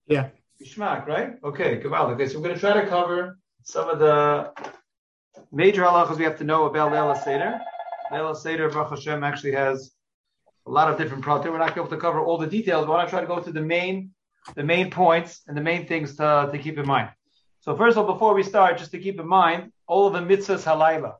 Yeah. Geschmack, right? Okay, Gaval. Okay, so we're going to try to cover some of the major halachas we have to know about Leil HaSeder. Leil HaSeder, Baruch Hashem, actually has a lot of different pratim. We're not going to be able to cover all the details, but I want to try to go through the main points and the main things to keep in mind. So first of all, before we start, just to keep in mind, all of the mitzvahs halayla.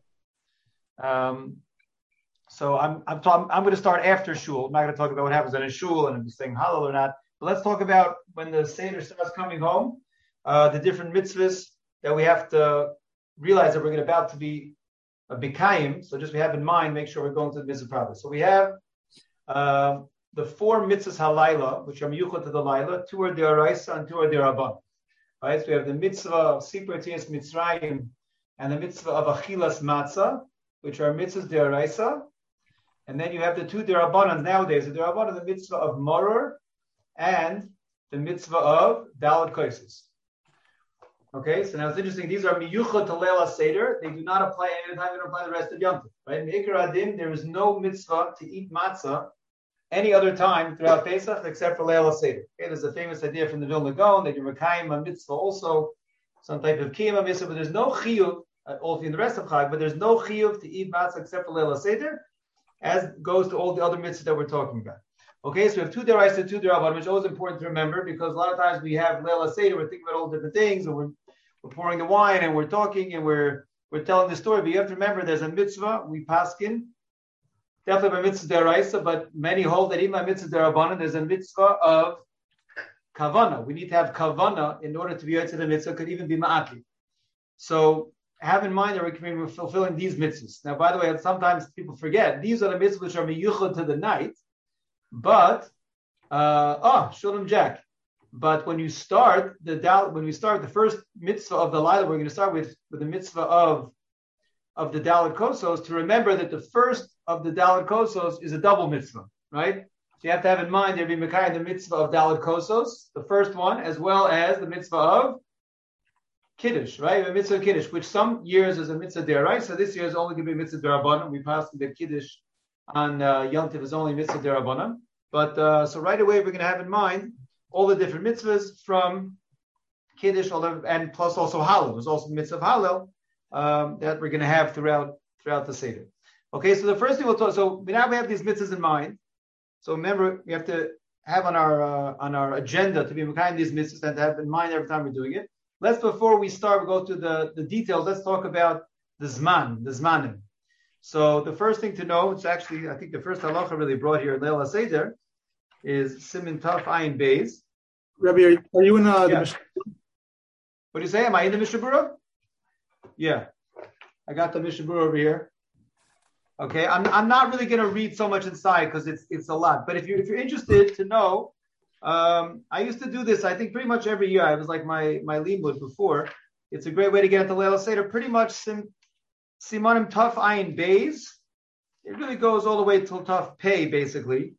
So I'm going to start after shul. I'm not going to talk about what happens in a shul and if he's saying halal or not. But let's talk about when the Seder starts coming home, the different mitzvahs that we have to realize that we're about to be a bikayim. So just we have in mind, make sure we're going to the mitzvah proper. So we have the four mitzvahs halayla, which are miyuchot to the layla. Two are deoraisa and two are derabban. Right? So we have the mitzvah of Sipur Yetzias Mitzrayim and the mitzvah of achilas matzah, which are mitzvahs deoraisa. And then you have the two derabbanan nowadays. The derabbanan, the mitzvah of maror and the mitzvah of dalad koises. Okay, so now it's interesting. These are miyuchot to Leil HaSeder. They do not apply any time. They don't apply the rest of Yom Tov. Right? In Ikar Adin, there is no mitzvah to eat matzah any other time throughout Pesach except for Leil HaSeder. Okay, there's a famous idea from the Vilna Gaon that you're mekayim a mitzvah also, some type of kiyum mitzvah, but there's no chiyuv, all in the rest of Chag, but there's no chiyuv to eat matzah except for Leil HaSeder, as goes to all the other mitzvahs that we're talking about. Okay, so we have two deraisa, two derabbanan, which is always important to remember because a lot of times we have Leil HaSeder, we're thinking about all different things, and we're pouring the wine and we're talking and we're telling the story. But you have to remember there's a mitzvah, we paskin, definitely by mitzvah deraisa, but many hold that even by mitzvah derabbanan, there's a mitzvah of kavana. We need to have kavana in order to be to the mitzvah, could even be ma'ati. So have in mind that we're fulfilling these mitzvahs. Now, by the way, sometimes people forget, these are the mitzvahs which are miyuchad to the night, but, Shalom Jack. But when you start the first mitzvah of the Laila, we're going to start with the mitzvah of the Daled Kosos, to remember that the first of the Daled Kosos is a double mitzvah, right? So you have to have in mind there'll be Mekai, the mitzvah of Daled Kosos, the first one, as well as the mitzvah of Kiddush, right? The mitzvah of Kiddush, which some years is a mitzvah deraisa, so this year is only going to be mitzvah derabanan. We passed the Kiddush on Yom Tov is only mitzvah derabanan. But so right away we're going to have in mind all the different mitzvahs from Kiddush, and plus also Hallel. There's also the mitzvah of Hallel that we're going to have throughout the Seder. Okay, so the first thing we'll talk. So now we have these mitzvahs in mind. So remember, we have to have on our agenda to be kind these mitzvahs and to have in mind every time we're doing it. Before we start, we go to the details. Let's talk about the zmanim. So the first thing to know, it's actually I think the first halacha really brought here in Leil HaSeder, is Simin Taf Ayin Beis. Rabbi, are you in the Mishnah? What do you say? Am I in the Mishnah Berurah? Yeah, I got the Mishnah Berurah over here. Okay, I'm not really going to read so much inside because it's a lot. But if you're interested to know, I used to do this. I think pretty much every year. I was like my limud before. It's a great way to get into Leil HaSeder. Pretty much Simanim Taf Ayin Beis. It really goes all the way till Taf Pei, basically.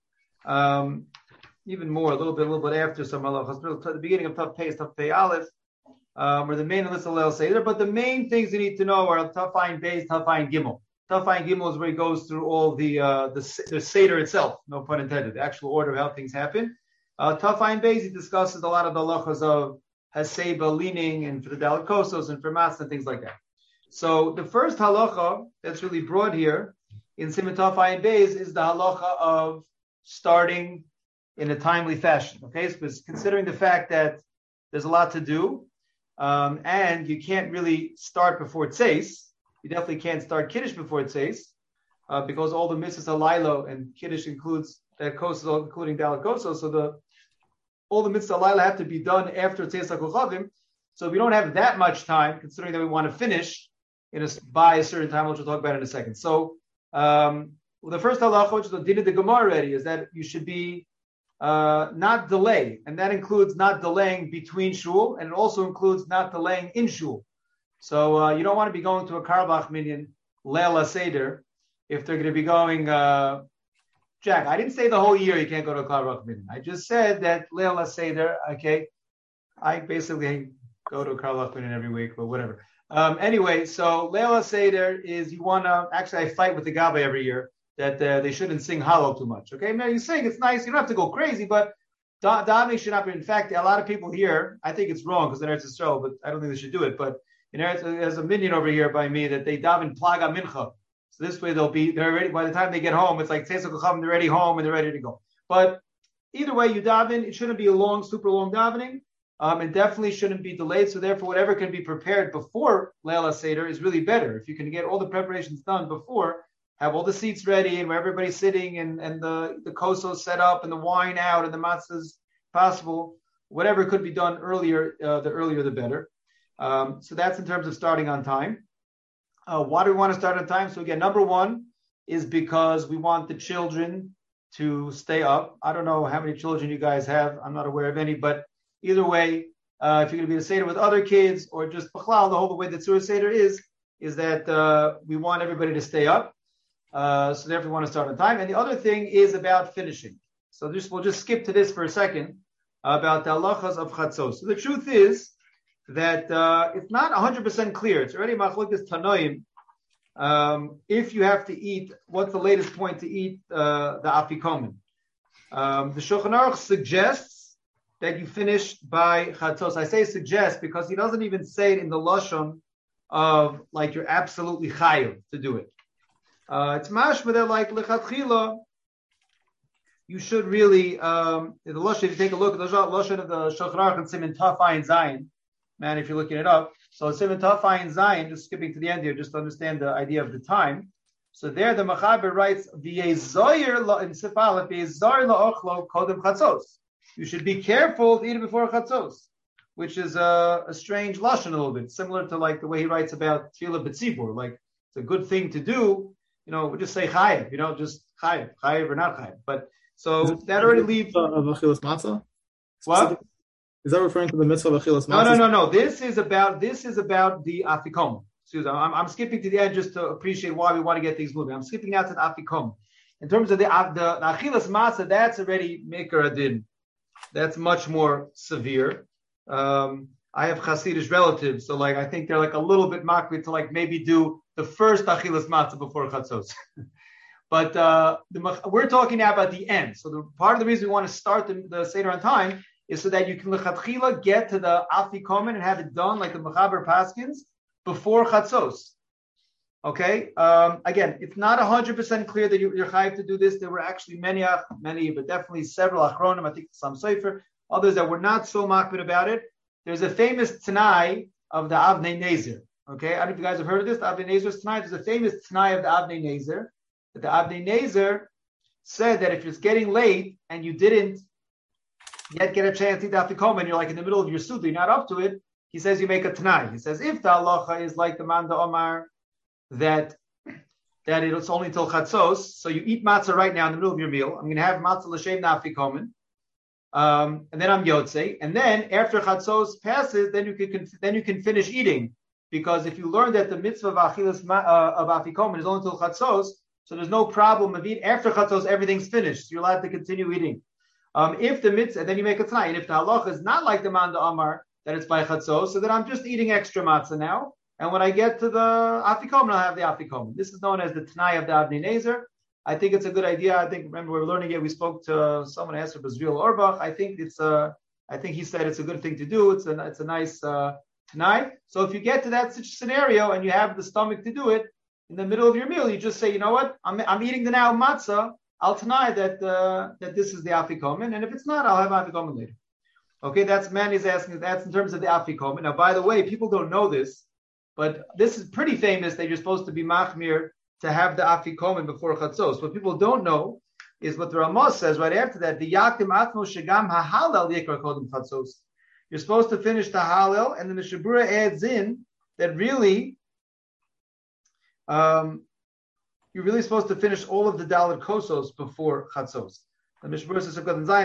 Even more, a little bit after some halachas. The beginning of Taf Pei is Taf Pei Aleph, or the main list of Leil HaSeder. But the main things you need to know are Taf Ayin Beis, Taf Ayin Gimel. Taf Ayin Gimel is where he goes through all the Seder itself, no pun intended, the actual order of how things happen. Taf Ayin Beis, he discusses a lot of the halachas of Haseba, leaning, and for the Daled Kosos, and for Mas, and things like that. So the first halacha that's really brought here in Siman Taf Ayin Beis is the halacha of starting in a timely fashion. Okay, so considering the fact that there's a lot to do, and you can't really start before Tzeis, you definitely can't start Kiddush before Tzeis, because all the mitzvahs are Lailo, and Kiddush includes that Kosos, including Daled Kosos, so all the mitzvahs Lailo have to be done after Tzeis HaKochavim. So we don't have that much time, considering that we want to finish by a certain time, which we'll talk about in a second. So the first halacha, which is the din of the Gemara already, is that you should be not delay, and that includes not delaying between shul, and it also includes not delaying in shul. So you don't want to be going to a Karbach minyan Leil HaSeder if they're going to be going. Jack, I didn't say the whole year you can't go to a Karbach minyan. I just said that Leil HaSeder. Okay, I basically go to a Karbach minyan every week, but whatever. Anyway, so Leil HaSeder is you want to actually I fight with the Gabbai every year that they shouldn't sing Hallel too much. Okay, now you sing, it's nice. You don't have to go crazy, but davening should not be. In fact, a lot of people here, I think it's wrong because in Eretz Yisrael, but I don't think they should do it. But in Eretz, there's a minion over here by me that they daven plaga mincha. So this way they're ready. By the time they get home, it's like they're already home and they're ready to go. But either way, you daven. It shouldn't be a long, super long davening. It definitely shouldn't be delayed. So therefore, whatever can be prepared before Leil Seder is really better. If you can get all the preparations done before, have all the seats ready and where everybody's sitting and the kosos set up and the wine out and the matzahs possible, whatever could be done earlier, the earlier the better. So that's in terms of starting on time. Why do we want to start on time? So again, number one is because we want the children to stay up. I don't know how many children you guys have. I'm not aware of any, but either way, if you're going to be a Seder with other kids or just B'chlal, the way that Surah Seder is that we want everybody to stay up. So therefore we want to start on time. And the other thing is about finishing. So we'll just skip to this for a second about the halachas of chatzos. So the truth is that it's not 100% clear. It's already machlokes tanoim. If you have to eat, what's the latest point to eat the afikomen? The Shulchan Aruch suggests that you finish by chatzos. I say suggest because he doesn't even say it in the lashon of like you're absolutely chayav to do it. It's mashma that like lechatchila, you should really the lashon. If you take a look at the lashon of the Shulchan Aruch and Siman Taf Ayin Zayin, man, if you're looking it up. So Siman Taf Ayin Zayin, just skipping to the end here, just to understand the idea of the time. So there, the Machaber writes v'yezoyer lo in Sifalef v'yezoyer lo ochlo kodem chatzos. You should be careful to eat it before chatzos, which is a strange lashon a little bit, similar to like the way he writes about tefillah b'tzibur. Like it's a good thing to do, we just say chayev, just chayev or not chayev. But so that already leaves of achilas matzah. What? Is that referring to the mitzvah of achilas matzah? No. This is about the afikom. Excuse me. I'm skipping to the end just to appreciate why we want to get things moving. I'm skipping out to the afikom. In terms of the achilas matzah, that's already mikra adin. That's much more severe. I have Hasidish relatives, so I think they're a little bit makbid to maybe do the first achilas matzah before chatzos. But we're talking now about the end. So part of the reason we want to start the Seder on time is so that you can lechatchila get to the afikomen and have it done like the Mechaber Paskins before chatzos. Okay. Again, it's not 100% clear that you're chayav to do this. There were actually many, but definitely several achronim. I think some sefer, others that were not so makbid about it. There's a famous Tanai of the Avnei Nezer. Okay, I don't know if you guys have heard of this. The Avnei Nezer's Tanai. There's a famous Tanai of the Avnei Nezer. That the Avnei Nezer said that if it's getting late and you didn't yet get a chance to eat the afikomen, you're in the middle of your suda, you're not up to it. He says you make a Tanai. He says if the halacha is like the Manda Omar, that it's only till chatzos, so you eat matzah right now in the middle of your meal. I'm going to have matzah l'shem nafikomen, and then I'm yotze, and then after chatzos passes, then you can finish eating, because if you learn that the mitzvah of achilas of afikomen is only till chatzos, so there's no problem of eating after chatzos. Everything's finished. So you're allowed to continue eating. If the mitzvah, and then you make a t'nai, and if the halacha is not like the Manda Amar that it's by chatzos, so then I'm just eating extra matzah now. And when I get to the afikomen, I'll have the afikomen. This is known as the Tanai of the Avnei Nezer. I think it's a good idea. Remember we were learning it. We spoke to someone asked for Bazriel Orbach. I think he said it's a good thing to do. It's a nice Tanai. So if you get to that scenario and you have the stomach to do it in the middle of your meal, you just say, you know what? I'm eating the now matzah. I'll Tanai that this is the afikomen, and if it's not, I'll have afikomen later. Okay, that's man is asking. That's in terms of the afikomen. Now, by the way, people don't know this. But this is pretty famous that you're supposed to be machmir to have the afikomen before chatzos. What people don't know is what the Ramah says right after that. The yakim atmo shegam hahalel yikra kodem chatzos. You're supposed to finish the halal, and the Mishabura adds in that really, you're really supposed to finish all of the daled kosos before chatzos. The Mishabura says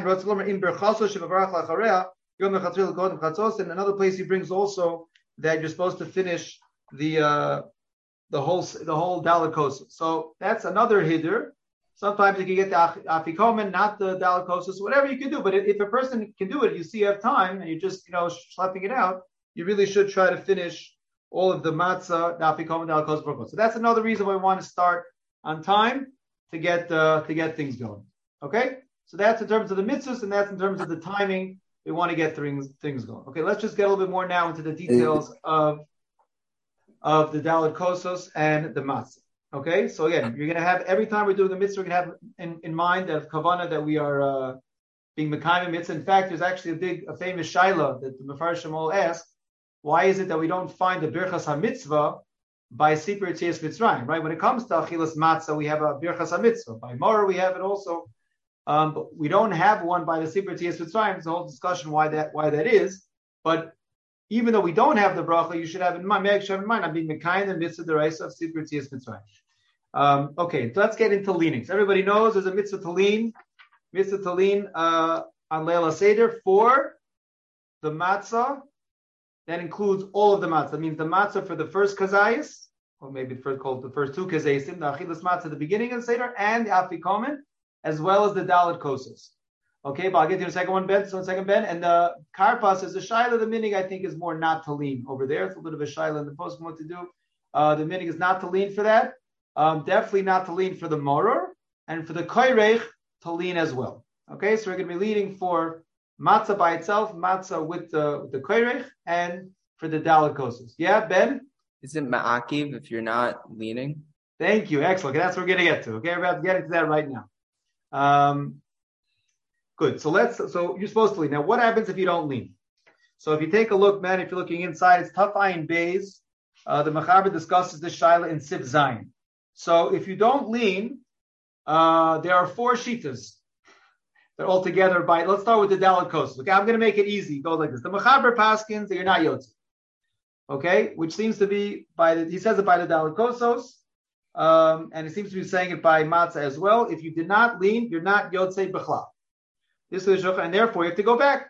in another place he brings also that you're supposed to finish the whole dalakos. So that's another hiddur. Sometimes you can get the afikomen, not the dalakos, whatever you can do. But if a person can do it, you have time, and you're just schlepping it out, you really should try to finish all of the matzah, the afikomen, dalakos. So that's another reason why we want to start on time to get things going. Okay. So that's in terms of the mitzvahs, and that's in terms of the timing. We want to get things going. Okay, let's just get a little bit more now into the details of the Dalet Kosos and the Matzah. Okay, so again, you're going to have, every time we're doing a mitzvah, we're going to have in mind that kavanah that we are being mekayim mitzvah. In fact, there's actually a famous shaila that the Mefarshim all ask, why is it that we don't find the Birchas HaMitzvah by Sipur Yetzias Mitzrayim, right? When it comes to Achilas Matzah, we have a Birchas HaMitzvah. By Morah, we have it also. But we don't have one by the Sipur Yetzias Mitzrayim. There's a whole discussion why that is. But even though we don't have the bracha, you should have in mind, I'm being mekayim the mitzvah deraisa of Sipur Yetzias Mitzrayim. Okay, so let's get into leanings. Everybody knows there's a mitzvah to lean on Leila Seder for the matzah. That includes all of the matzah. That means the matzah for the first kazayis, or maybe called the first two kazayisim, the achilas matzah at the beginning of the Seder, and the afikomen, as well as the dalet kosos. Okay, but I'll get to the second one, Ben. So second Ben, and the karpas is the shaila. The minig, I think, is more not to lean over there. It's a little bit of a shaila in the post what to do. The minig is not to lean for that. Definitely not to lean for the moror, and for the koyrech to lean as well. Okay, so we're going to be leading for matzah by itself, matzah with the koyrech, and for the dalet kosos. Yeah, Ben? Is it ma'akiv if you're not leaning? Thank you. Excellent. That's what we're going to get to. Okay, we're about to get into that right now. Good. So you're supposed to lean. Now, what happens if you don't lean? So if you take a look, man, if you're looking inside, it's Taf Ayin Beis. The Mechaber discusses this shaila in Sif Zayin. So if you don't lean, there are 4 shitas. They're all together let's start with the Dalet Kosos. Okay, I'm going to make it easy. Go like this. The Mechaber paskins that you're not Yotze. Okay, which seems to be he says it by the Dalet Kosos, and he seems to be saying it by Matzah as well. If you did not lean, you're not Yotze B'chlal. This is the Shulchan, and therefore you have to go back.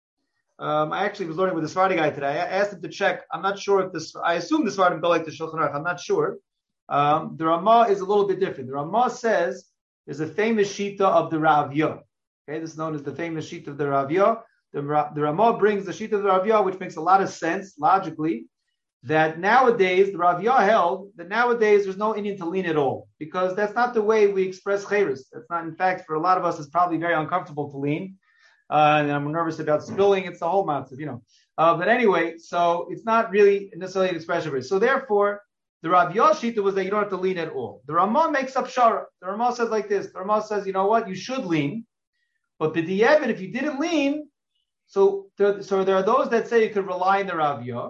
I actually was learning with the Sephardi guy today. I asked him to check. I'm not sure if I assume the Sephardim go like the Shulchan Aruch. I'm not sure. The Ramah is a little bit different. The Ramah says there's a famous shita of the Ravya. Okay, this is known as the famous shita of the Ravya. The Ramah brings the shita of the Ravya, which makes a lot of sense logically. That nowadays the Ravya held that nowadays there's no Indian to lean at all, because that's not the way we express chayris. That's not, in fact, for a lot of us, it's probably very uncomfortable to lean, and I'm nervous about spilling. It's the whole matzah, But anyway, so it's not really necessarily an expression of it. So therefore, the Ravya shita was that you don't have to lean at all. The Ramah makes up shara. The Ramah says like this. The Ramah says, you know what, you should lean, but b'di'evet, if you didn't lean, so there are those that say you could rely on the Ravya.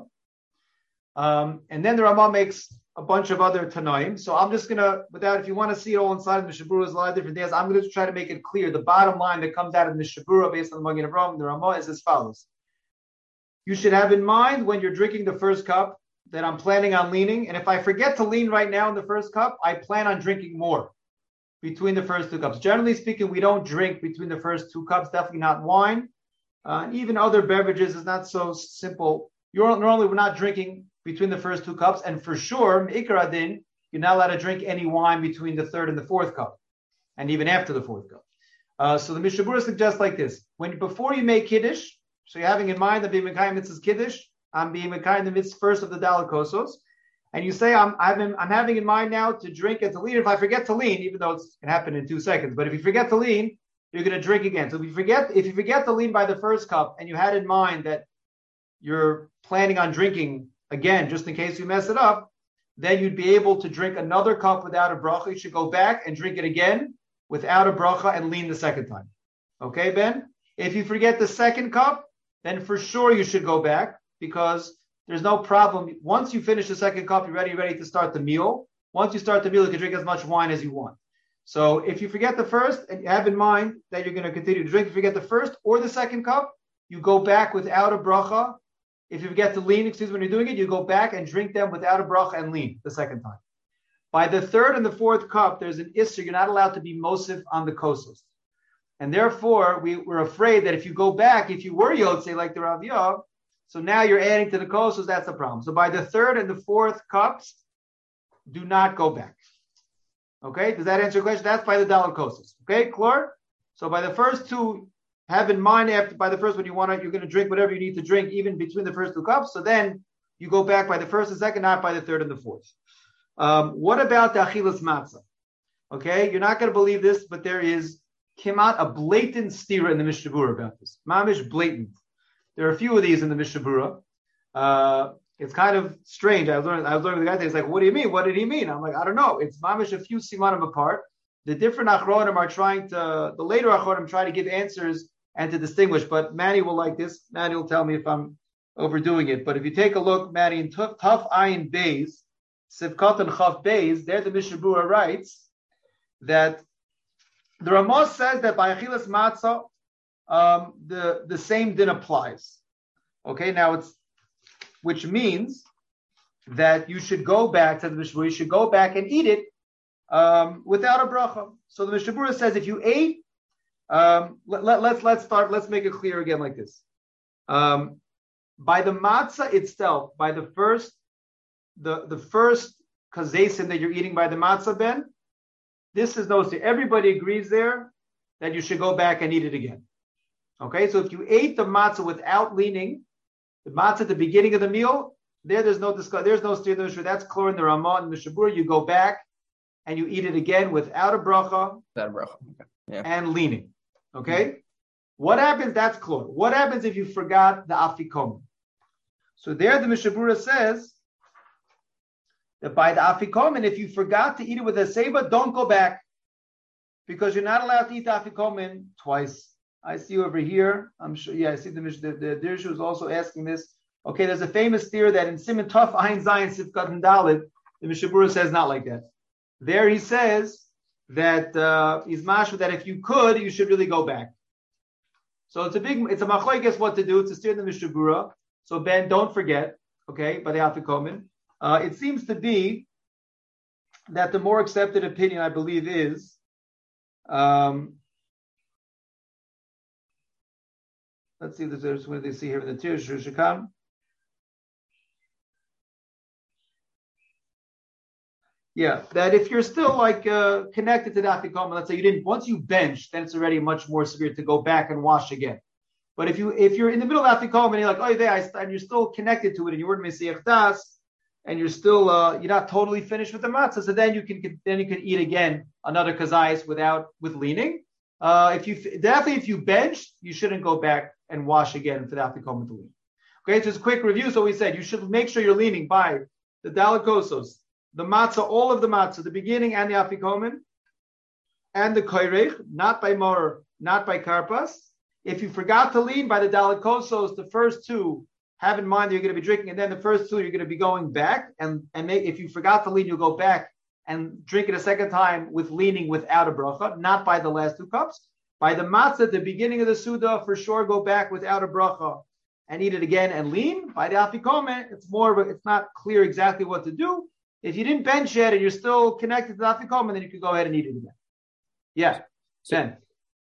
And then the Ramah makes a bunch of other Tanaim. So I'm just going to, if you want to see it all inside of Mishabura, there's a lot of different things. I'm going to try to make it clear. The bottom line that comes out of Mishabura based on the Magen Avraham, the Ramah, is as follows. You should have in mind when you're drinking the first cup that I'm planning on leaning. And if I forget to lean right now in the first cup, I plan on drinking more between the first 2 cups. Generally speaking, we don't drink between the first 2 cups, definitely not wine. Even other beverages is not so simple. Normally, we're not drinking between the first 2 cups, and for sure, Ikar Adin, you're not allowed to drink any wine between the 3rd and the 4th cup, and even after the 4th cup. So the Mishabura suggests like this: before you make Kiddush, so you're having in mind that being Mekayim Mitzvah's Kiddush, I'm being Mekayim the Mitzvah first of the Dalet Kosos, and you say I'm having in mind now to drink and to lean. If I forget to lean, even though it can happen in 2 seconds, but if you forget to lean, you're going to drink again. So if you forget to lean by the first cup, and you had in mind that you're planning on drinking again, just in case you mess it up, then you'd be able to drink another cup without a bracha. You should go back and drink it again without a bracha and lean the second time. Okay, Ben? If you forget the second cup, then for sure you should go back, because there's no problem. Once you finish the second cup, you're ready to start the meal. Once you start the meal, you can drink as much wine as you want. So if you forget the first, and you have in mind that you're going to continue to drink, if you forget the first or the second cup, you go back without a bracha. If you forget to lean, when you're doing it, you go back and drink them without a bracha and lean the second time. By the 3rd and the 4th cup, there's an issur. You're not allowed to be mosif on the kosos. And therefore, we're afraid that if you go back, if you were Yotze like the Ravya, so now you're adding to the kosos, that's the problem. So by the 3rd and the 4th cups, do not go back. Okay, does that answer your question? That's by the Dalet Kosos. Okay, Klor? So by the first 2, have in mind by the first one you're going to drink whatever you need to drink, even between the first 2 cups. So then you go back by the first and second, not by the 3rd and the 4th. What about the Achilas Matzah? Okay, you're not going to believe this, but there is came out a blatant stira in the Mishnah Berurah about this. Mamish blatant. There are a few of these in the Mishnah Berurah. It's kind of strange. I was learning with the guy today. He's like, what do you mean? What did he mean? I'm like, I don't know. It's mamish a few simanim apart. The different achronim are the later achronim try to give answers and to distinguish. But Manny will like this. Manny will tell me if I'm overdoing it. But if you take a look, Manny, in Tuf Ayin Beis, Sivkot and Chav Beis, there the Mishnah Berurah writes that the Ramos says that by Achilas Matzah, the same din applies. Okay, now which means that you should go back to the Mishnah Berurah, you should go back and eat it without a bracha. So the Mishnah Berurah says if you ate, let's make it clear again like this. By the matzah itself, by the first kazesim that you're eating by the matzah ben, this is no sin. Everybody agrees there that you should go back and eat it again. Okay, so if you ate the matzah without leaning, the matzah at the beginning of the meal, there's no discussion, there's no steer. That's clear in the Ramah and the Mishnah Berurah. You go back and you eat it again without a bracha, and leaning. Okay, what happens? That's clear. What happens if you forgot the afikomen? So there, the Mishnah Berurah says that by the afikomen, if you forgot to eat it with a seiba, don't go back, because you're not allowed to eat the afikomen twice. I see over here. I'm sure. Yeah, I see the Dirshu is also asking this. Okay, there's a famous theory that in Siman Tuf Ayin Zayin Sifkat and Dalit, the Mishnah Berurah says not like that. There he says that he's mashma that if you could, you should really go back. So it's a machlokes what to do. It's a steer in the Mishnah Berurah. So Ben, don't forget. Okay, by the afikomen. It seems to be that the more accepted opinion, I believe, is. Let's see if there's what they see here in the Tir Shushakan. Yeah, that if you're still connected to the afikomen, let's say you didn't, once you bench, then it's already much more severe to go back and wash again. But if you're in the middle of afikomen and you're like, oh, there, and you're still connected to it, and you weren't mesiach das, and you're still you're not totally finished with the matzah, so then you can eat again another kazayis with leaning. If you bench, you shouldn't go back and wash again for the afikomen to lean. Okay, just a quick review. So we said you should make sure you're leaning by the dalet kosos, the matzah, all of the matzah, the beginning and the afikomen, and the koyrech, not by mor, not by karpas. If you forgot to lean by the dalet kosos, the first two, have in mind that you're going to be drinking, and then the first two you're going to be going back, if you forgot to lean, you'll go back and drink it a second time with leaning without a bracha, not by the last two cups. By the matzah at the beginning of the Suda, for sure go back without a bracha and eat it again and lean. By the afikomen, it's not clear exactly what to do. If you didn't bench yet and you're still connected to the afikomen, then you could go ahead and eat it again. Yeah. Then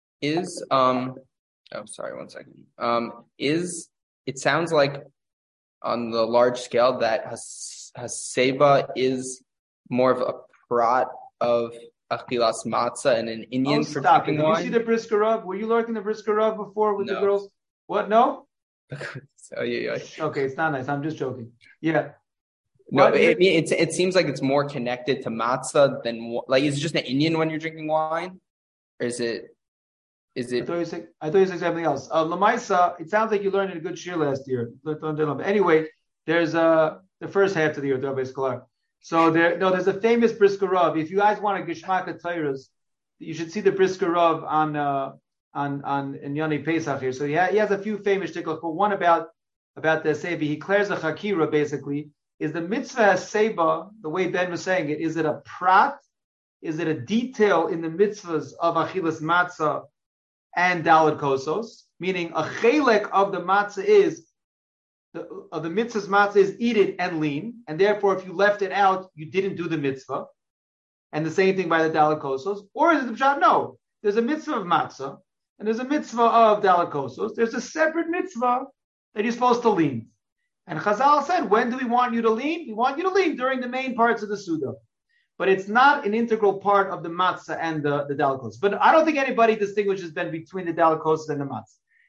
sorry, 1 second. It sounds like on the large scale that haseba is more of a prat of achilas matzah and an Indian for drinking wine. Did you see the Brisker Rav? Were you learning the Brisker Rav before with the girls? What? No? Okay, it's not nice. I'm just joking. Yeah. No, it seems like it's more connected to matzah than is it just an Indian when you're drinking wine, or is it? I thought you said something else. Lamaisa, it sounds like you learned in a good shir last year. Anyway, there's the first half of the year, Rabbi Scholar. So there's a famous Brisker Rav. If you guys want a Geshmak Teiras, you should see the Brisker Rav on in Yoni Pesach here. So he has a few famous shtickles, but one about the Seba. He declares the Chakira basically. Is the mitzvah Seba, the way Ben was saying it, is it a prat? Is it a detail in the mitzvahs of Achilas Matzah and Dalet Kosos? Meaning a chelek of the matzah is, of the mitzvah's matzah is eat it and lean, and therefore if you left it out, you didn't do the mitzvah. And the same thing by the Dalet Kosos. Or is it the pshat? No. There's a mitzvah of matzah, and there's a mitzvah of Dalet Kosos. There's a separate mitzvah that you're supposed to lean. And Chazal said, when do we want you to lean? We want you to lean during the main parts of the Suda. But it's not an integral part of the matzah and the Dalet Kosos. But I don't think anybody distinguishes then between the Dalet Kosos and the matzah.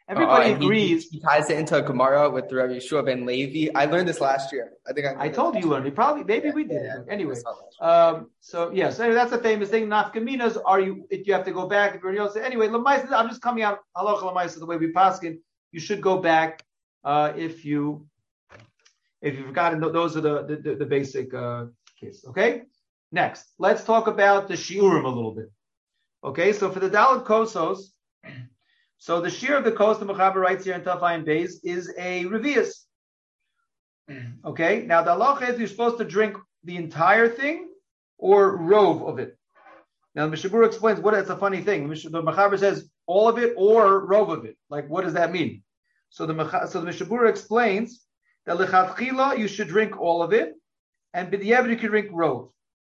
Everybody and agrees. He ties it into a Gemara with Rabbi Yeshua ben Levi. I learned this last year. I told you learned it. Maybe we did it. Anyway, so that's a famous thing. Nafkaminas, if you have to go back, anyway, Lamaisa, I'm just coming out halacha Lamaisa the way we paskin. You should go back if you've forgotten. Those are the basic cases. Okay. Next, let's talk about the shiurim a little bit. Okay, so for the Dalet Kosos, so the shear of the kos, the Mechaber writes here in Tafayin Beis, is a revius. Okay, now the halacha is you're supposed to drink the entire thing or rove of it. Now the Mishabura explains that's a funny thing. The Mechaber says all of it or rove of it. Like, what does that mean? So the Mishabura explains that lechatchila you should drink all of it, and b'diavad you can drink rove.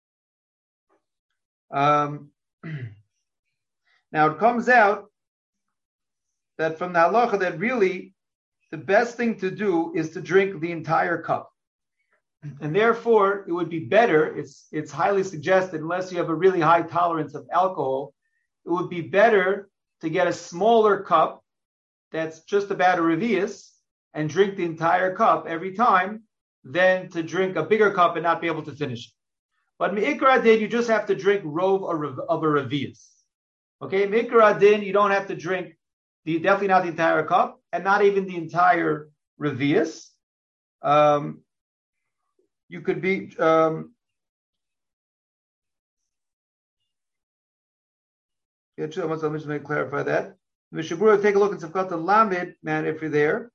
Now it comes out that from the halacha that really the best thing to do is to drink the entire cup. And therefore it would be better, it's highly suggested, unless you have a really high tolerance of alcohol, it would be better to get a smaller cup that's just about a revius and drink the entire cup every time than to drink a bigger cup and not be able to finish it. But Me'ikra Adin, you just have to drink rove of a revius. Okay, Me'ikra Adin, you don't have to drink definitely not the entire cup, and not even the entire revius. You could be let me clarify that. Mishabura, take a look at Sefkat Lamed, man, if you're there.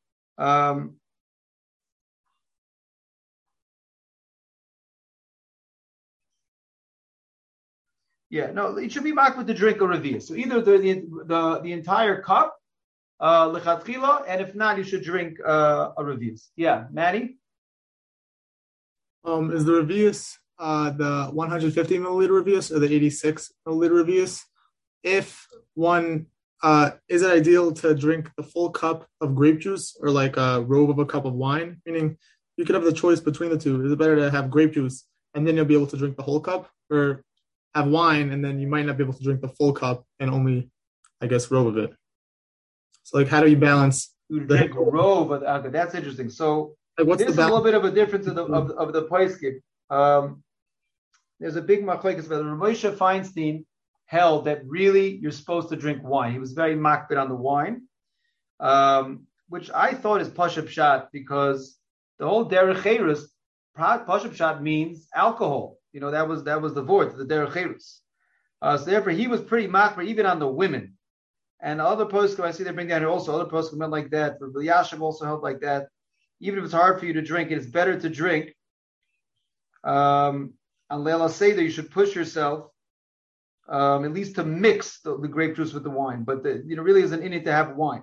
It should be marked with the drink or revius. So either the entire cup, lechatchila, and if not, you should drink a revius. Yeah, Maddie? Is the revius the 150 milliliter revius or the 86 milliliter revius? If one, is it ideal to drink the full cup of grape juice or like a rove of a cup of wine? Meaning you could have the choice between the two. Is it better to have grape juice and then you'll be able to drink the whole cup, or have wine and then you might not be able to drink the full cup and only, I guess, rove of it? So like, how do you balance? Drink rove of the, that's interesting. So like, what's this is a little bit of a difference of the poskim. There's a big machlekes about Moshe Feinstein held that really you're supposed to drink wine. He was very makbid on the wine, which I thought is pashup pshat, because the whole derech cherus, pashup pshat means alcohol. You know, that was the word, the derech cherus. So therefore, he was pretty makbid even on the women. And other poskim, I see they bring down here also, other poskim went like that. But Yashiv also held like that. Even if it's hard for you to drink, it is better to drink. On Leila Seder, you should push yourself, at least to mix the grape juice with the wine. But really isn't in it to have wine.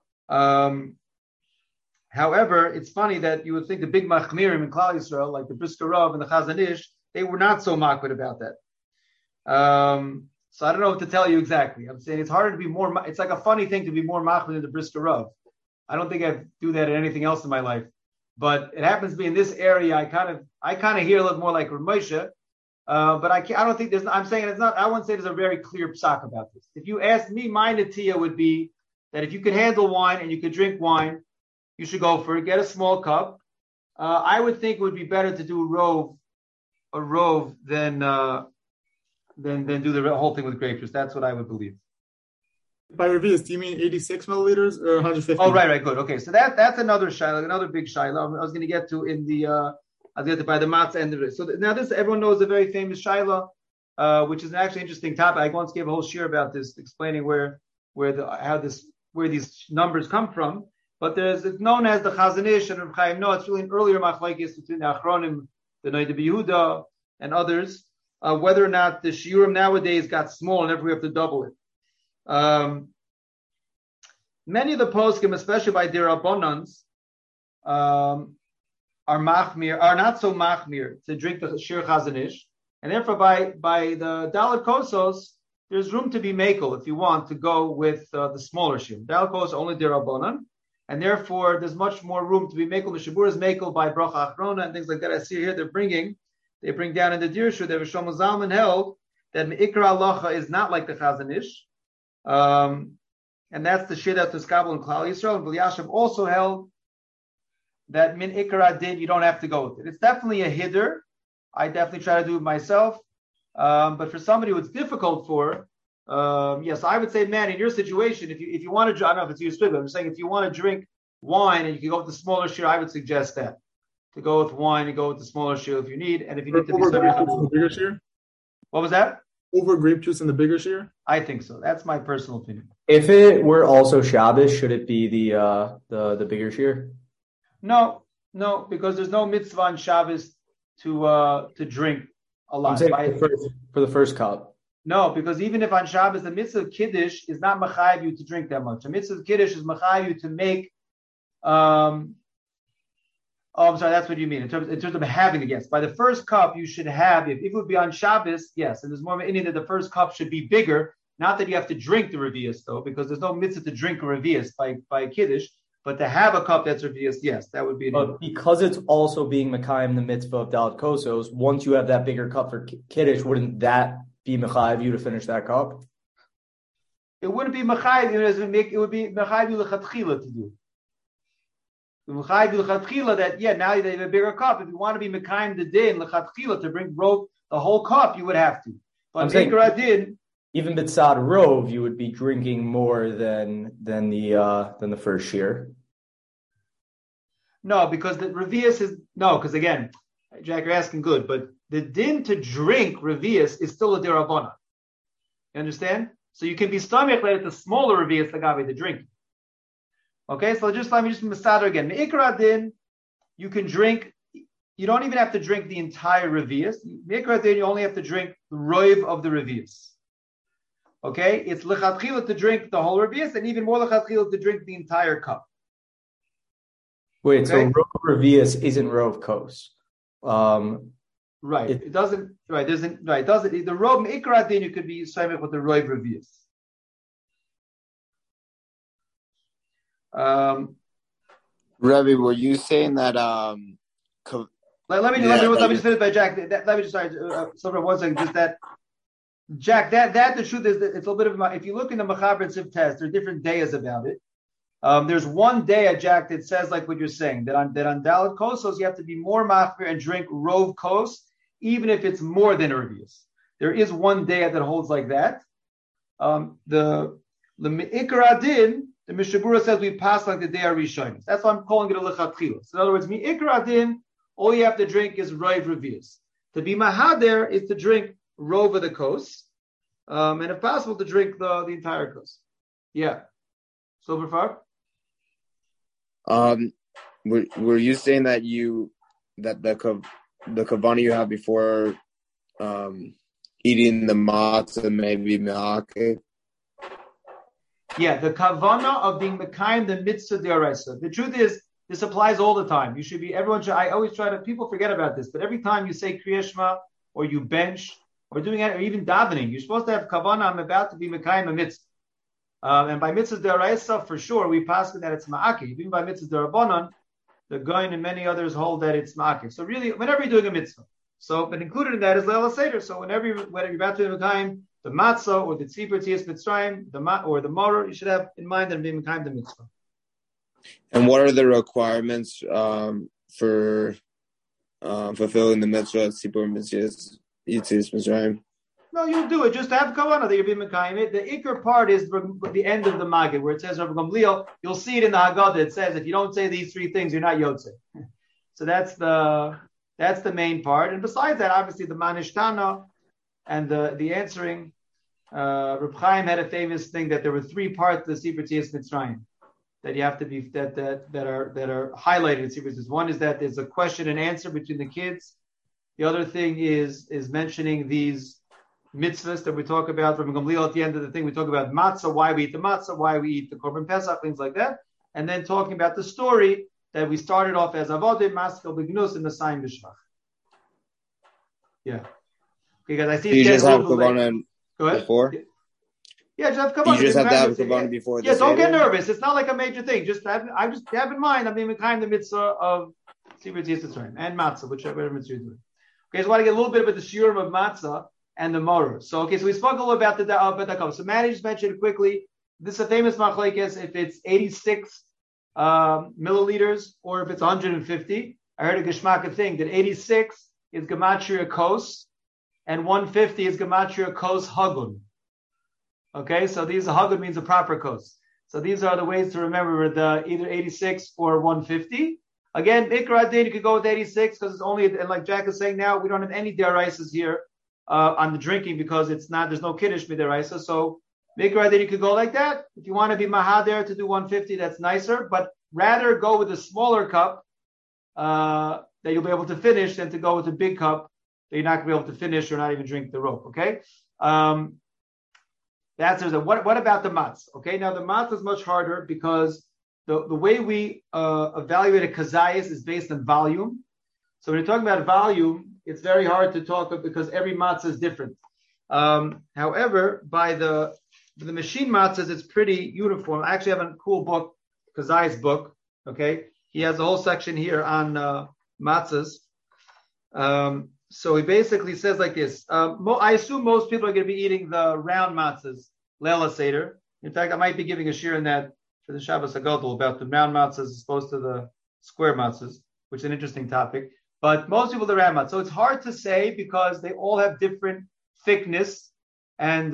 However, it's funny that you would think the big machmirim in Klal Yisrael, like the Brisker Rav and the Chazon Ish, they were not so makbid about that. So I don't know what to tell you exactly. I'm saying it's harder to be more. It's like a funny thing to be more makbid than the Brisker Rav. I don't think I do that in anything else in my life, but it happens to be in this area. I kind of hear a little more like Rav Moshe, but I don't think there's. I'm saying it's not. I wouldn't say there's a very clear psak about this. If you ask me, my natiya would be that if you could handle wine and you could drink wine, you should go for it. Get a small cup. I would think it would be better to do a rove than do the whole thing with grape juice. That's what I would believe. By revius, do you mean 86 milliliters or 150? Oh, right, good. Okay, so that's another shayla, another big shayla. I was going to get to in the I'll get to by the matzah end of it. So now this, everyone knows a very famous shayla, which is an actually interesting topic. I once gave a whole shir about this, explaining where these numbers come from. But it's known as the Chazon Ish and Reb Chaim Noah. It's really an earlier machlokes between the Achronim, the Noda B'Yehuda, and others, whether or not the shiurim nowadays got small and we have to double it. Many of the poskim, especially by Dirabonans, are not so machmir to drink the shir Chazon Ish, and therefore by the Dalet Kosos, there's room to be makel if you want to go with the smaller shir. Dalet Kosos only Dirabonan, and therefore there's much more room to be makel. Mishabur is makel by Bracha Achrona and things like that. I see here they bring down in the Dirshu that Shlomo Zalman held that Me'ikra Halacha is not like the Chazon Ish. and that's the Shida to Skabel and Klal Yisrael. And Bilyashiv also held that min ikra din, you don't have to go with it. It's definitely a hiddur. I definitely try to do it myself. But for somebody who it's difficult for, yes, I would say, man, in your situation, if you want to, I don't know if it's your split, but I'm saying if you want to drink wine and you can go with the smaller share, I would suggest that. To go with wine and go with the smaller share if you need, and if you need to be the bigger share. What was that? Over grape juice in the bigger share? I think so. That's my personal opinion. If it were also Shabbos, should it be the bigger share? No, because there's no mitzvah on Shabbos to drink a lot. I'm saying for the first cup. No, because even if on Shabbos the mitzvah of Kiddush is not machayev you to drink that much. The mitzvah of Kiddush is machayev you to make. I'm sorry, that's what you mean in terms of having the guests. By the first cup, you should have. If it would be on Shabbos, yes, and there's more of an Indian that the first cup should be bigger. Not that you have to drink the revius though, because there's no mitzvah to drink a revius by Kiddush. But to have a cup that's revius, yes, that would be. But because it's also being Mekayim the mitzvah of Dalet Kosos, once you have that bigger cup for Kiddush, wouldn't that be Mechayev you to finish that cup? It wouldn't be Mechayev. It would be Mechayev you lechatchila to do. That now that you have a bigger cup, if you want to be Mekayim the din lechatchila to bring rov the whole cup, you would have to. But I'm saying, din, even B'tzad Rov, you would be drinking more than the first shear. No, because the revius is because again, Jack, you're asking good, but the din to drink revius is still a derabana. You understand? So you can be stomach that it's a smaller revius agave the drink. Okay, so let me just masader again. Me'ikra din, you can drink. You don't even have to drink the entire revius. Me'ikra din, you only have to drink the roiv of the revius. Okay, it's lechatchila to drink the whole revius, and even more lechatchila to drink the entire cup. Wait, okay? So rov revius isn't rov kos. Right. It doesn't. Right. Doesn't. Right. Doesn't. The rov me'ikra din, you could be same with the roiv revius. Rebbe, were you saying that? Let me just finish by Jack. Let me just sorry, one second. Just that, Jack. That the truth is that it's a little bit of. If you look in the Mechaber and Siv test, there are different dayas about it. There's one day at Jack that says like what you're saying that on Dalet Kosos you have to be more machmir and drink rov kos even if it's more than revius. There is one day that holds like that. The Me'ikra din. The Mishabura says we pass like the day of Rishonis. That's why I'm calling it a lechatchila. So in other words, mi'ikra din, all you have to drink is roiv revius. To be mahader is to drink rov of the kos, and if possible, to drink the entire kos. Yeah. So Befar? Were you saying that the kavana you have before eating the matzah maybe me'akev? Yeah, the kavana of being mekayim the mitzvah d'oraisa. The truth is, this applies all the time. I always try to, people forget about this, but every time you say Kriya Shema, or you bench, or doing it, or even davening, you're supposed to have kavana, I'm about to be mekayim a mitzvah. And by mitzvah d'oraisa, for sure, we pass that it's ma'akiv. Even by mitzvah d'orabanan, the Goin and many others hold that it's ma'akiv. So really, whenever you're doing a mitzvah, but included in that is Leil HaSeder. So whenever you're about to be mekayim, the matzah or the tzibur tiyas mitzrayim, or the maror, you should have in mind that being mekayim the mitzvah. And what are the requirements for fulfilling the mitzvah tzibur tiyas mitzrayim? No, you'll do it. Just have kavanah that you're being mekayim it. The ikar part is the end of the Maggid, where it says Rav Gamliel. You'll see it in the Haggadah. It says if you don't say these three things, you're not yotzei. So that's the main part. And besides that, obviously the manishtana and the answering. Reb Chaim had a famous thing that there were three parts of the Sipur Tiyas Mitzrayim that you have to be that are highlighted in Sipur Tiyas. One is that there's a question and answer between the kids. The other thing is mentioning these mitzvahs that we talk about from Gamliel at the end of the thing. We talk about matzah, why we eat the matzah, why we eat the korban pesach, things like that, and then talking about the story that we started off as avodim maskel b'gnus in the Sayim b'shvach. Yeah, because I see you just have kavanah before. Yeah, just have kavanah. You just have to have kavanah before. Yeah, don't get nervous. It's not like a major thing. Just have in mind. I'm being kind of the mitzvah of Sipur Tiyas Mitzrayim and matzah, whichever mitzvah you're doing. Okay, so I want to get a little bit about the shiurim of matzah and the maror. So we spoke a little about the so Manny just mentioned quickly this is a famous machlekes if it's 86 milliliters or if it's 150. I heard a Geshmaka thing that 86 is Gematria Kos and 150 is Gematria Kos Hagun. Okay, so these Hagun means a proper Kos. So these are the ways to remember the either 86 or 150. Again, Ikra Din, you could go with 86 because it's only, and like Jack is saying now, we don't have any deraisas here on the drinking because it's not, there's no Kiddush midiraisa. So Ikra Din, you could go like that. If you want to be Mahader to do 150, that's nicer, but rather go with a smaller cup that you'll be able to finish than to go with a big cup that you're not going to be able to finish or not even drink the rope, okay? That's what about the matz? Okay, now the matz is much harder because the way we evaluate a kazayas is based on volume. So when you're talking about volume, it's very hard to talk about because every matzah is different. However, by the machine matzahs, it's pretty uniform. I actually have a cool book, Kazai's book. Okay, he has a whole section here on matzahs. So he basically says like this. I assume most people are going to be eating the round matzahs, Leila Seder. In fact, I might be giving a shir in that for the Shabbos HaGadol about the round matzahs as opposed to the square matzahs, which is an interesting topic. But most people, the round matzahs. So it's hard to say because they all have different thickness. And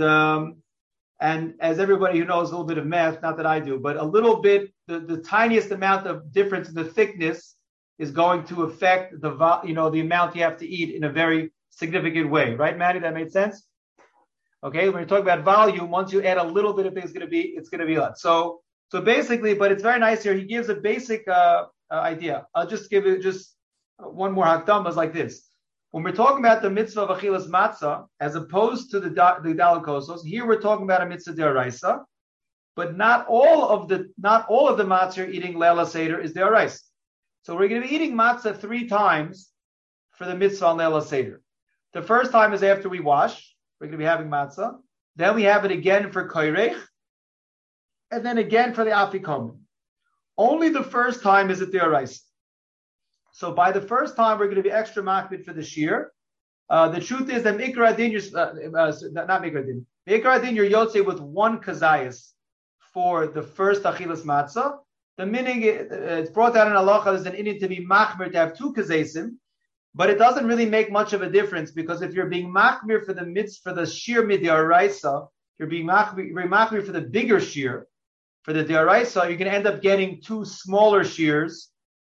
as everybody who knows a little bit of math, not that I do, but a little bit, the tiniest amount of difference in the thickness is going to affect the amount you have to eat in a very significant way, right, Maddie? That made sense. Okay, when you're talking about volume, once you add a little bit of thing, it's going to be a lot. So basically, but it's very nice here. He gives a basic idea. I'll just give it one more hakdamas like this. When we're talking about the mitzvah of achilas matzah, as opposed to the daled kosos, here we're talking about a mitzvah deraisa, but not all of the matzah you're eating Leila Seder is deraisa. So we're going to be eating matzah 3 times for the mitzvah on Leila Seder. The first time is after we wash. We're going to be having matzah. Then we have it again for koirech, and then again for the afikomen. Only the first time is it deraisa. So by the first time, we're going to be extra makbid for the shear. The truth is that Mikra Din, not Mikra Din. Mikra Din, you're yotze with 1 kazayas for the first achilas matzah. The meaning, it's brought down in halacha, there's an inyan to be machmir to have 2 kazasim, but it doesn't really make much of a difference because if you're being machmir for the shear midyaraisa, you're being machmir for the bigger shear, for the diaraisa, you're going to end up getting 2 smaller shears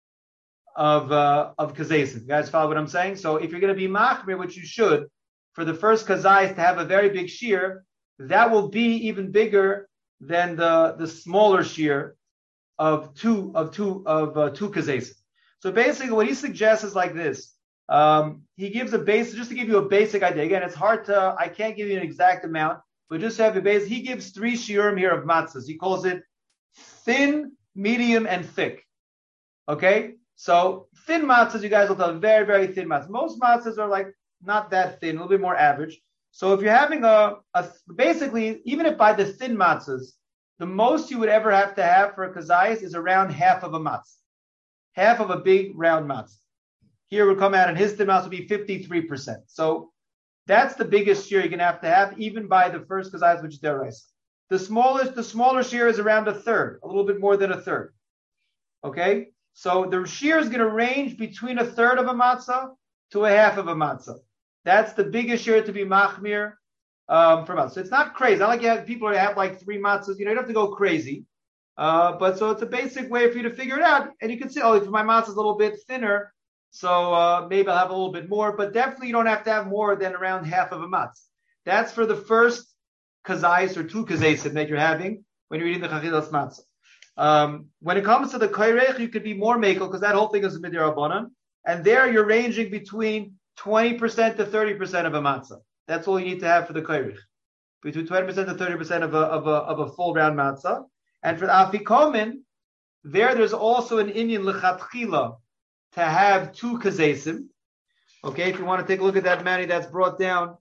of kazayis. You guys follow what I'm saying? So if you're going to be machmir, which you should, for the first kazayis to have a very big shear, that will be even bigger than the smaller shear of two kazayis. So basically, what he suggests is like this. He gives a base, just to give you a basic idea. Again, it's hard I can't give you an exact amount, but just to have a base. He gives 3 shiurim here of matzahs. He calls it thin, medium, and thick. Okay. So thin matzahs, you guys will tell, very, very thin matzahs. Most matzahs are like not that thin, a little bit more average. So if you're having basically, even if by the thin matzahs, the most you would ever have to have for a kazayis is around half of a matzah. Half of a big round matzah. Here would come out, and his thin matzah would be 53%. So that's the biggest shear you're going to have, even by the first kazayis, which is deraisa. The smaller shear is around a third, a little bit more than a third. Okay? So the shear is going to range between a third of a matzah to a half of a matzah. That's the biggest shear to be machmir for matzah. So it's not crazy. Not like you have people who have like 3 matzahs. You don't have to go crazy. But so it's a basic way for you to figure it out. And you can say, if my matzah is a little bit thinner, so maybe I'll have a little bit more. But definitely you don't have to have more than around half of a matzah. That's for the first kazayis or 2 kazayis that you're having when you're eating the chachilas matzah. When it comes to the koirech, you could be more mekel because that whole thing is midrabanan, and there you're ranging between 20% to 30% of a matzah. That's all you need to have for the koirech, between 20% to 30% of a full round matzah. And for the afikomen, there's also an inyan lechatchila to have 2 kazesim. Okay, if you want to take a look at that, Manny, that's brought down.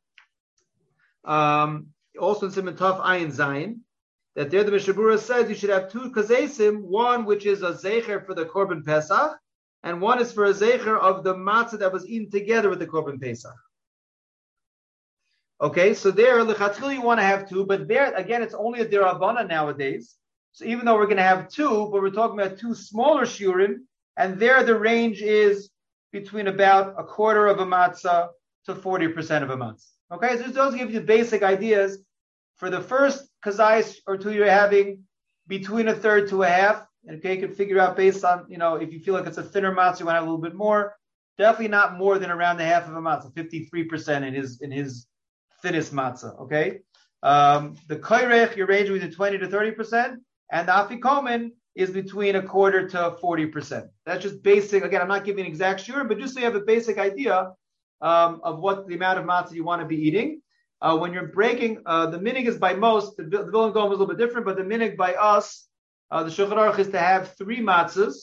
Also in Siman Tov Ayin Zayin. That there the Mishabura says you should have 2 kazesim, one which is a zecher for the Korban Pesach, and one is for a zecher of the matzah that was eaten together with the Korban Pesach. Okay, so there, lechatchila you want to have 2, but there, again, it's only a derabana nowadays. So even though we're going to have 2, but we're talking about 2 smaller shiurim, and there the range is between about a quarter of a matzah to 40% of a matzah. Okay, so those give you basic ideas. For the first kazayas or 2 you're having, between a third to a half. Okay, you can figure out based on, if you feel like it's a thinner matzah, you want to have a little bit more. Definitely not more than around the half of a matzah, 53% in his thinnest matzah. Okay, the koyrech you're ranging between 20 to 30%, and the afikomen is between a quarter to 40%. That's just basic. Again, I'm not giving an exact shiur, but just so you have a basic idea of what the amount of matzah you want to be eating. When you're breaking, the minig is by most, the Vilna Gaon is a little bit different, but the minig by us, the Shulchan Aruch is to have 3 matzahs.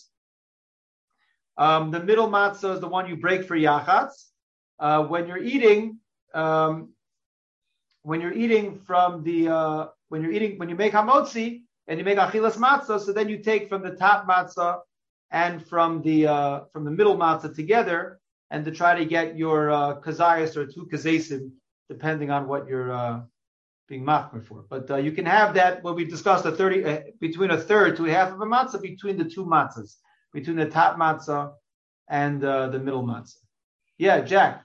The middle matzah is the one you break for yachatz. When you make hamotzi and you make achilas matzah, so then you take from the top matzah and from the middle matzah together, and to try to get your kazayas or 2 kazesim, depending on what you're being machmer for. But you can have that, what we discussed, between a third to a half of a matzah between the 2 matzahs, between the top matzah and the middle matzah. Yeah, Jack.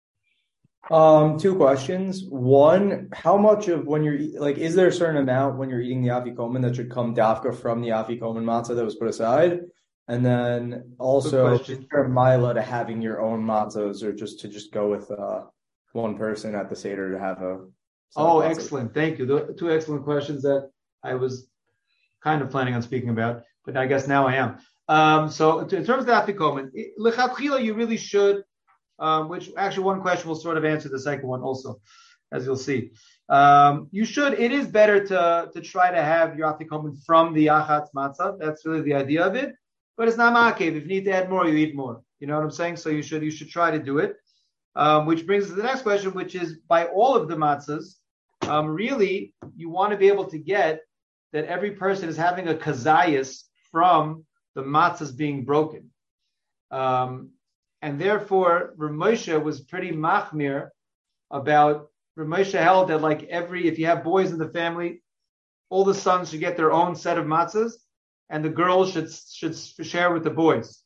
2 questions. One, how much of when you're is there a certain amount when you're eating the afikomen that should come dafka from the afikomen matzah that was put aside? And then also, is there a mila to having your own matzahs, or just to go with one person at the Seder to have a... Excellent. Thank you. 2 excellent questions that I was kind of planning on speaking about, but I guess now I am. So in terms of the afikomen, lechatchila you really should, which actually one question will sort of answer the second one also, as you'll see. You should, it is better to try to have your afikomen from the achatz matzah. That's really the idea of it. But it's not ma'akev. If you need to add more, you eat more. You know what I'm saying? So you should try to do it. Which brings us to the next question, which is by all of the matzahs, really you want to be able to get that every person is having a kazayas from the matzahs being broken. And therefore, Rav Moshe was pretty machmir about, Rav Moshe held that if you have boys in the family, all the sons should get their own set of matzahs, and the girls should share with the boys.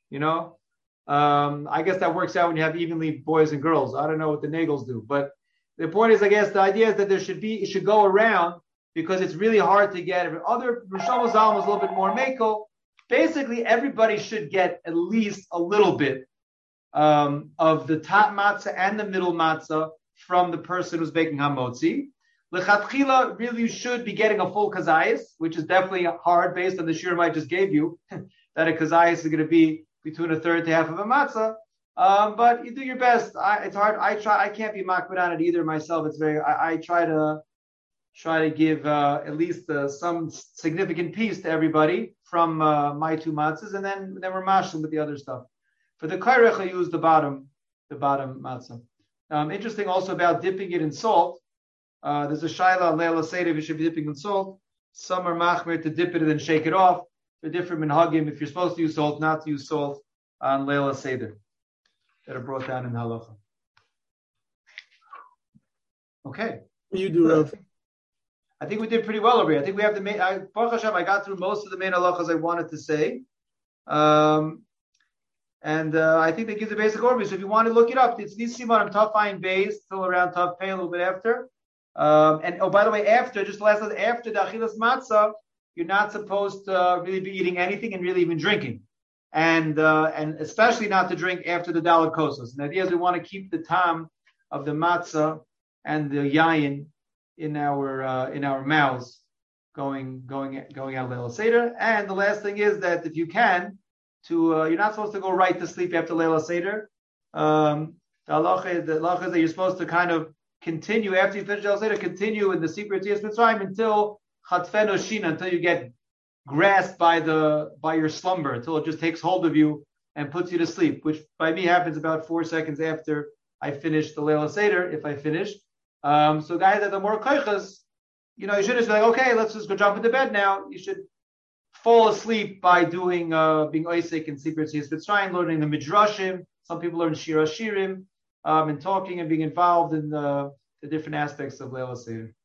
I guess that works out when you have evenly boys and girls. I don't know what the Nagels do, but the point is, I guess the idea is that it should go around, because it's really hard to get. Other Rishon Zalman was a little bit more mako. Basically, everybody should get at least a little bit of the top matzah and the middle matzah from the person who's making hamotzi. Lechatchila, really, you should be getting a full kazayas, which is definitely hard based on the shiurim I just gave you, that a kazayas is going to be between a third to half of a matzah. But you do your best. It's hard. I can't be makbid on it either myself. It's I try to give at least some significant piece to everybody from my 2 matzahs, and then we're mashing with the other stuff. For the kairech, I use the bottom matzah. Interesting also about dipping it in salt. There's a shaila on Leila Seder if you should be dipping in salt. Some are machmir to dip it and then shake it off. They're different minhagim. If you're supposed to use salt, not to use salt on Leila Seder, that are brought down in halacha. Okay. You do, Rav. I think we did pretty well over here. I think we have the main. Baruch Hashem, I got through most of the main halachas I wanted to say. And I think that gives a basic overview. So if you want to look it up, it's Nisimon and Tafayim Beis, still around Tav Pei a little bit after. And by the way, after the Achilas Matzah, you're not supposed to really be eating anything and really even drinking. And especially not to drink after the Daled Kosos. And the idea is we want to keep the tam of the matzah and the yayin in our mouths going out of Leila Seder. And the last thing is that if you can, you're not supposed to go right to sleep after Leila Seder. The halacha is that you're supposed to kind of continue after you finish Leila Seder, continue in the secret Yetzias Mitzrayim until Chatfeno Shina, until you get grasped by your slumber, until it just takes hold of you and puts you to sleep, which by me happens about 4 seconds after I finish the Leila Seder, if I finish. So guys that are more koichas, you should just be like, okay, let's just go jump into bed now. You should fall asleep by doing being oisik in secret Yetzias Mitzrayim, learning the midrashim. Some people learn shira shirim, and talking and being involved in the the different aspects of Leil Seder.